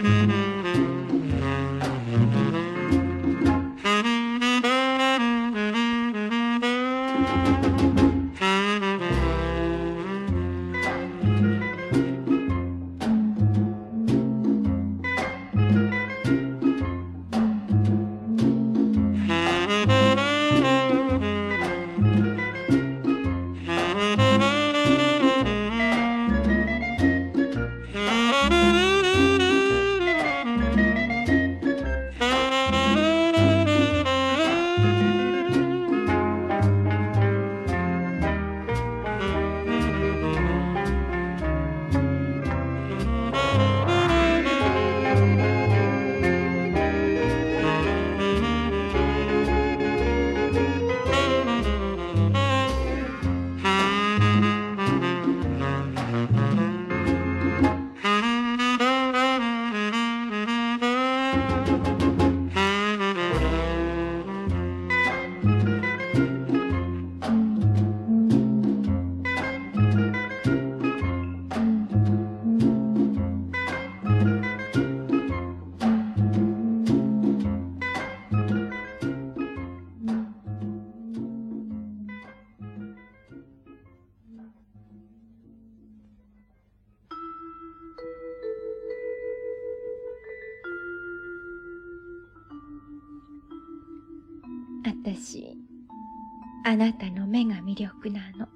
私、あなたの目が魅力なの。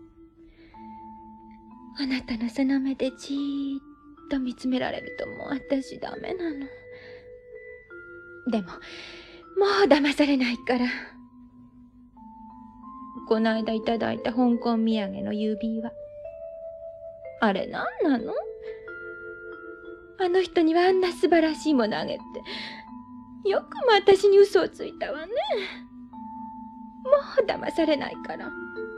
あなたのその目でじーっと見つめられるともう私ダメなの。でも、もう騙されないから。この間いただいた香港土産の指輪。あれ何なの？あの人にはあんな素晴らしいものあげて、よくも私に嘘をついたわね。もう騙されないから。